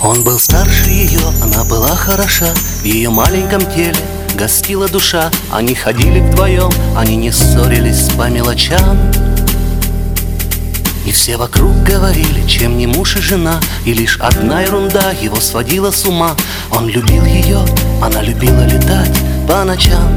Он был старше ее, она была хороша, в ее маленьком теле гостила душа. Они ходили вдвоем, они не ссорились по мелочам. И все вокруг говорили, чем не муж и жена, и лишь одна ерунда его сводила с ума. Он любил ее, она любила летать по ночам.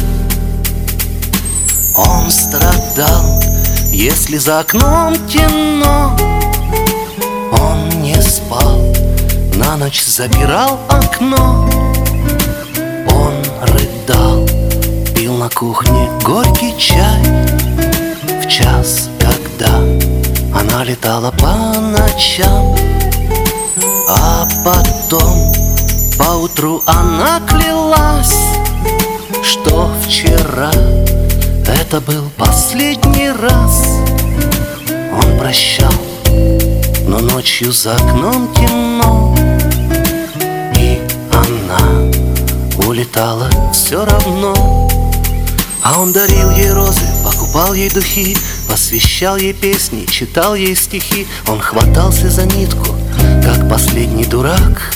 Он страдал, если за окном темно. Он не спал, на ночь запирал окно. Он рыдал, пил на кухне горький чай. В час, когда она летала по ночам. А потом поутру она клялась, что вчера это был последний раз. Он прощал, но ночью за окном темно, и она улетала все равно. А он дарил ей розы, покупал ей духи, посвящал ей песни, читал ей стихи. Он хватался за нитку, как последний дурак.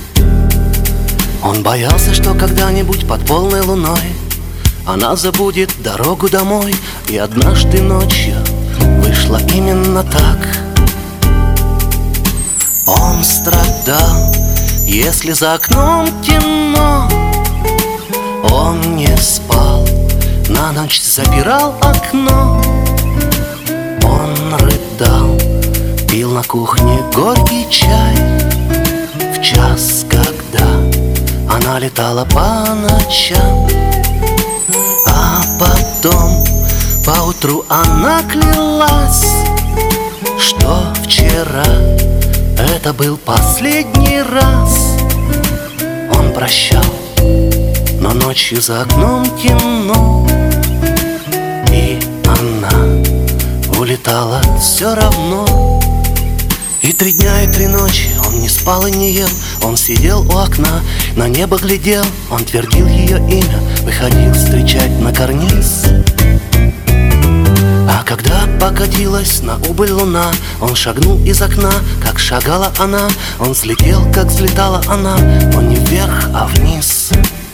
Он боялся, что когда-нибудь под полной луной она забудет дорогу домой. И однажды ночью вышло именно так. Он страдал, если за окном темно. Он не спал, на ночь запирал окно. Он рыдал, пил на кухне горький чай. В час, когда она летала по ночам. А потом поутру она клялась, что вчера это был последний раз. Он прощал, но ночью за окном темно, и она улетала все равно. И 3 дня и 3 ночи он не спал и не ел. Он сидел у окна, на небо глядел. Он твердил ее имя, выходил встречать на карниз. А когда покатилась на убыль луна, он шагнул из окна, как шагала она. Он взлетел, как взлетала она, но не вверх, а вниз.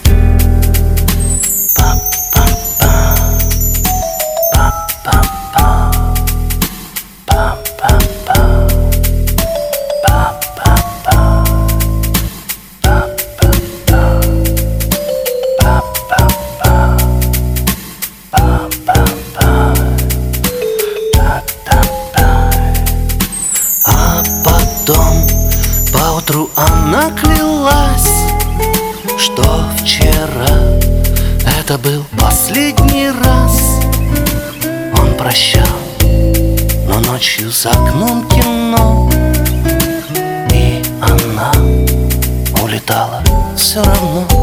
Потом поутру она клялась, что вчера это был последний раз. Он прощал, но ночью за окном темно, и она улетала все равно.